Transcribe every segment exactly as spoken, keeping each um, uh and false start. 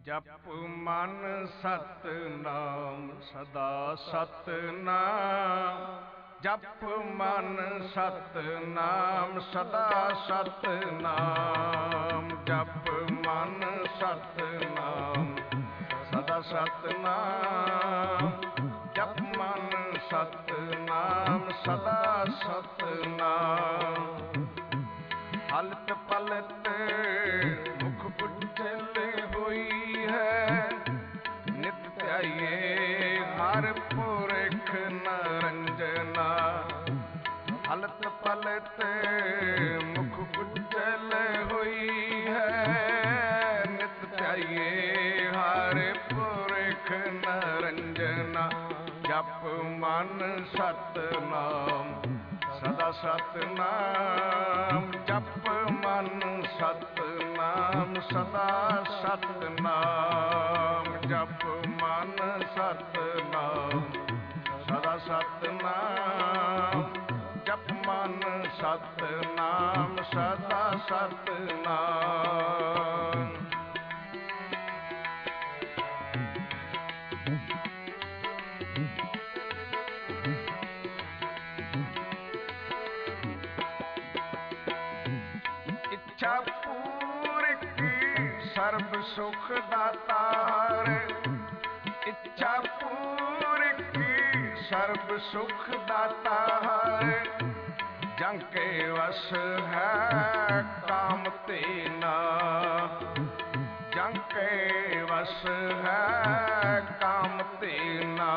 ਜਪ ਮਨ ਸਤਿਨਾਮ ਸਦਾ ਸਤਿਨਾਮ। ਜਪ ਮਨ ਸਤਿਨਾਮ ਸਦਾ ਸਤਿਨਾਮ। ਜਪ ਮਨ ਸਤਿਨਾਮ ਸਦਾ ਸਤਿਨਾਮ। ਜਪ ਮਨ ਸਤਿਨਾਮ ਸਦਾ ਸਤਿਨਾਮ। ਹਲਤ ਪਲਤ ਮੁਖ ਉਜਲ ਹੋਈ ਹੈ। ਨਿਤ ਧਿਆਈਏ ਹਰ ਪੁਰਖ ਨਰੰਜਨਾ। ਹਲਤ ਪਲਤ ਮੁਖ ਉਜਲ ਹੋਈ ਹੈ। ਨਿਤ ਧਿਆਈਏ ਹਰ ਪੁਰਖ ਨਰੰਜਨਾ। ਜਪ ਮਨ ਸਤਿਨਾਮ ਸਦਾ ਸਤਿਨਾਮ। ਜਪ ਮਨ ਸਤਿਨਾਮ ਸਦਾ ਸਤਿਨਾਮ। ਜਪ ਮਨ ਸਤਿਨਾਮ ਸਦਾ ਸਤਿਨਾਮ। ਜਪ ਮਨ ਸਤਿਨਾਮ ਸਦਾ ਸਤਿਨਾਮ। ਇੱਛਾ ਪੂਰਕ ਸਰਬ ਸੁਖ ਦਾਤਾਰ। ਇੱਛਾ ਪੂਰਕ ਸਰਬ ਸੁਖ ਦਾਤਾਰ। ਜੰ ਕੇ ਵਸ ਹੈ ਕਾਮ ਤੀਨਾ। ਜੰ ਕੇ ਵਸ ਹੈ ਕਾਮ ਤੀਨਾ।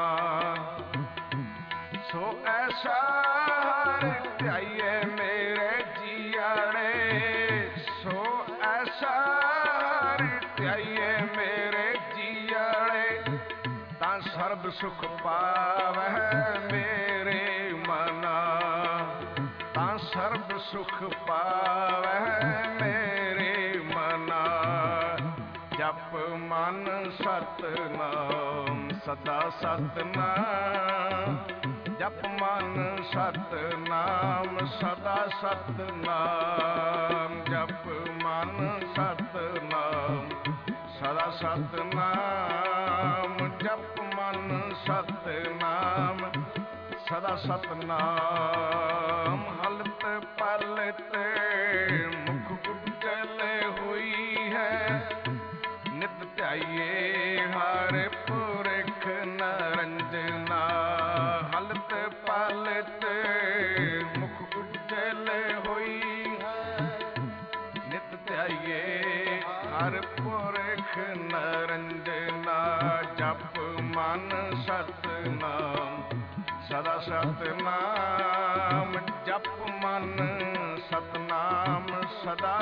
ਸੋ ਐਸਾ ਹਰਿ ਧਿਆਈਏ ਮੇਰੇ ਜੀਆੜੇ। ਸੋ ਐਸਾ ਹਰਿ ਧਿਆਈਏ ਮੇਰੇ ਜੀਆੜੇ। ਤਾਂ ਸਰਬ ਸੁਖ ਪਾਵਹਿ ਮੇਰੇ ਮਨਾ। ਤਾਂ ਸਰਬ ਸੁਖ ਪਾਵਹਿ ਮੇਰੇ ਮਨਾ। ਜਪ ਮਨ ਸਤਿਨਾਮ ਸਦਾ ਸਤਿਨਾਮ। ਜਪ ਮਨ ਸਤਿਨਾਮ ਸਦਾ ਸਤਿਨਾਮ। ਜਪ ਮਨ ਸਤਿਨਾਮ ਸਦਾ ਸਤਿਨਾਮ। ਜਪ ਮਨ ਸਤਿਨਾਮ ਸਦਾ ਸਤਿਨਾਮ। ਹਲਤ ਪਲਤ ਮੁਖ ਉਜਲ ਹੋਈ ਹੈ। ਨਿਤ ਧਿਆਈਏ ਹਰ ਪੁਰਖ ਨਰੰਜਨਾ। ਹਲਤ ਪਲਤ ਮੁਖ ਉਜਲ ਹੋਈ ਹੈ। ਨਿਤ ਧਿਆਈਏ ਹਰ ਪੁਰਖ ਨਰੰਜਨਾ। ਜਪ ਮਨ ਸਤਿਨਾਮ ਸਦਾ ਸਤਿਨਾਮ। ਜਪ ਮਨ ਸਤਿਨਾਮ ਸਦਾ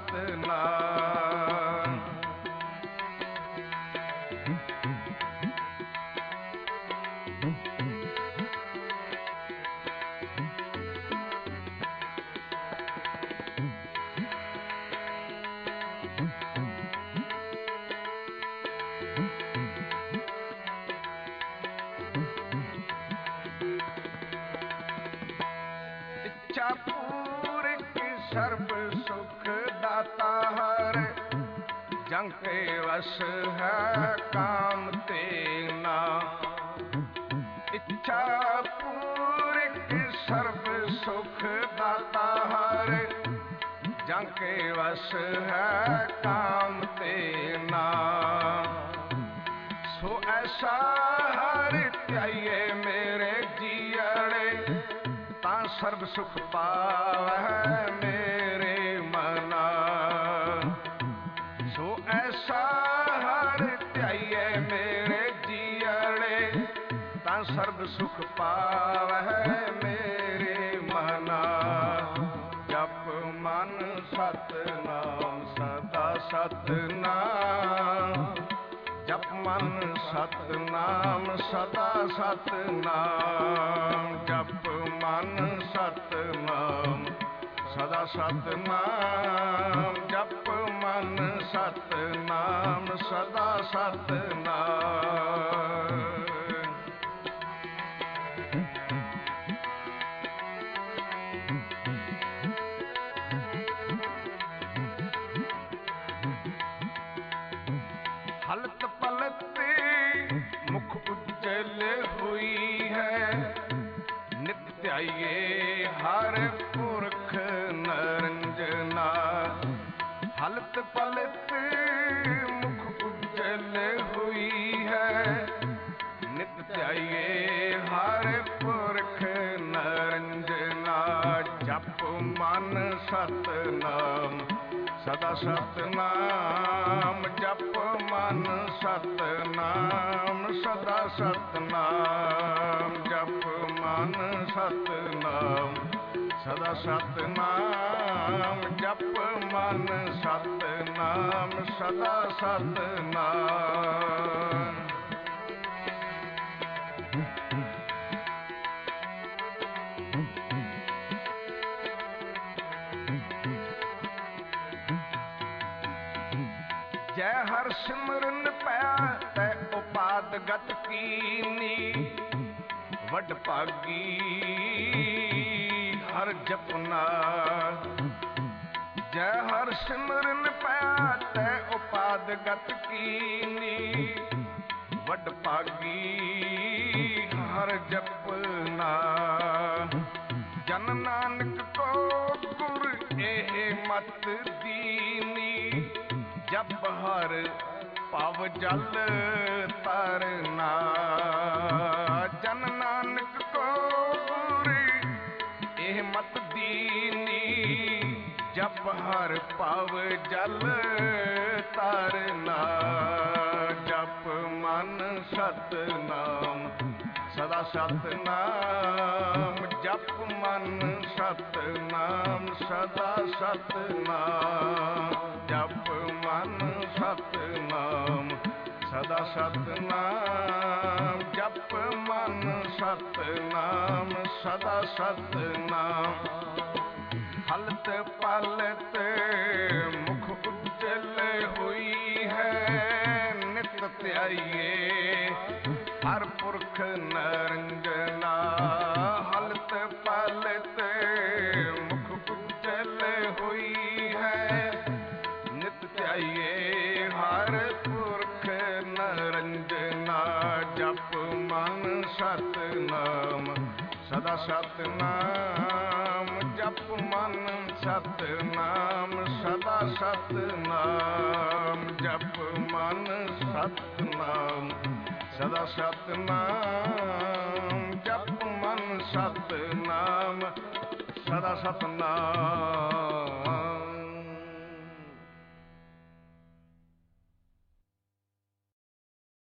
ਸਤਿਨਾਮ। ਇੱਛਾ ਪੂਰਕ ਸਰਬ ਸੁਖ ਦਾਤਾਰ। ਜੰ ਕੇ ਵਸ ਹੈ ਕਾਮ ਤੀਨਾ। ਇੱਛਾ ਪੂਰਕ ਸਰਬ ਸੁਖ ਦਾਤਾਰ। ਜੰ ਕੇ ਵਸ ਹੈ ਕਾਮ ਤੀਨਾ। ਸੋ ਐਸਾ ਹਰਿ ਧਿਆਈਏ ਮੇਰੇ ਜੀਅੜੇ। ਤਾਂ ਸਰਬ ਸੁਖ ਪਾਵਹਿ ਮੇਰੇ ਮਨਾ। ਸੋ ਐਸਾ ਹਰਿ ਧਿਆਈਏ ਮੇਰੇ ਜੀਅੜੇ। ਤਾਂ ਸਰਬ ਸੁਖ ਪਾਵਹਿ ਮੇਰੇ ਮਨਾ। ਜਪ ਮਨ ਸਤਿਨਾਮ ਸਦਾ ਸਤਿਨਾਮ। ਜਪ ਮਨ ਸਤਿਨਾਮ ਸਦਾ ਸਤਿਨਾਮ। ਜਪ ਮਨ ਸਤਿਨਾਮ ਸਦਾ ਸਤਿਨਾਮ। ਜਪ ਮਨ ਸਤਿਨਾਮ ਸਦਾ ਸਤਿਨਾਮ। ਹਲਤ ਪਲਤ ਮੁਖ ਉਜਲ ਹੋਈ ਹੈ, ਨਿਤ ਧਿਆਈਏ ਹਰ ਪੁਰਖ ਨਰੰਜਨਾ। ਹਲਤ ਪਲਤ ਮੁਖ ਉਜਲ ਹੋਈ ਹੈ, ਨਿਤ ਧਿਆਈਏ ਹਰ ਪੁਰਖ ਨਰੰਜਨਾ। ਜਪ ਮਨ ਸਤਿਨਾਮ ਸਦਾ ਸਤਿਨਾਮ, ਜਪ ਮਨ ਸਤਿਨਾਮ ਸਦਾ ਸਤਿਨਾਮ, ਜਪ ਮਨ ਸਤਿਨਾਮ ਸਦਾ ਸਤਿਨਾਮ, ਜਪ ਮਨ ਸਤਿਨਾਮ ਸਦਾ ਸਤਿਨਾਮ। ਜੈ ਹਰ ਸਿਮਰਨ ਪਿਆ ਤੈ ਉਪਾਦ ਗਤ ਕੀਨੀ, ਵੱਡ ਭਾਗੀ ਹਰ ਜਪਨਾ। ਜੈ ਹਰ ਸਿਮਰਨ ਪਿਆ ਤੈ ਉਪਾਦ ਗਤ ਕੀਨੀ, ਵੱਡ ਭਾਗੀ ਹਰ ਜਪਨਾ। ਜਨ ਨਾਨਕ ਕੋ ਗੁਰ ਇਹ ਮਤ ਦੀਨੀ, ਜਪ ਹਰ ਭਵ ਜਲ ਤਰਨਾ। ਜਨ ਨਾਨਕ ਕੋ ਗੁਰ ਇਹ ਮਤ ਦੀਨੀ, ਜਪ ਹਰ ਭਵ ਜਲ ਤਰਨਾ। ਜਪ ਮਨ ਸਤਿਨਾਮ ਸਦਾ ਸਤਿਨਾਮ, ਜਪ ਮਨ ਸਤਿਨਾਮ ਸਦਾ ਸਤਿਨਾਮ, ਜਪ ਮਨ ਸਤਿਨਾਮ ਸਦਾ ਸਤਿਨਾਮ, ਜਪ ਮਨ ਸਤਿਨਾਮ ਸਦਾ ਸਤਿਨਾਮ। ਹਲਤ ਪਲਤ ਮੁਖ ਉਜਲ ਹੋਈ ਹੈ, ਨਿਤ ਧਿਆਈਏ ਹਰ ਪੁਰਖ ਨਰੰਜਨਾ। ਹਲਤ ਪਲਤ ਮੁਖ ਉਜਲ ਹੋਈ ਹੈ, ਨਿਤ ਧਿਆਈਏ ਹਰ ਪੁਰਖ ਨਰੰਜਨਾ। ਜਪ ਮਨ ਸਤਿਨਾਮ ਸਦਾ ਸਤਿਨਾਮ, ਜਪ ਮਨ ਸਤਿਨਾਮ ਸਦਾ ਸਤਿਨਾਮ, ਜਪ ਮਨ ਸਤਿਨਾਮ ਸਦਾ ਸਤਿਨਾਮ, ਜਪ ਮਨ ਸਤਿਨਾਮ ਸਦਾ ਸਤਿਨਾਮ।